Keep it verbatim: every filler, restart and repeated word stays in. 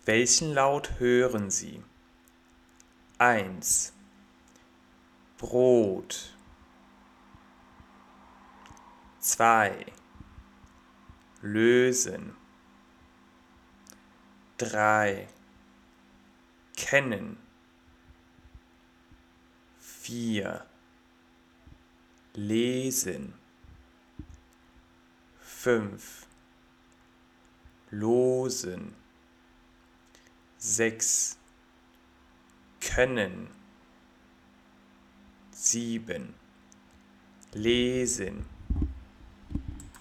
Welchen Laut hören Sie? eins. Brot. zwei. Lösen. drei. Kennen. vier. Lesen. fünf. Losen. sechs. Können. sieben. Lesen.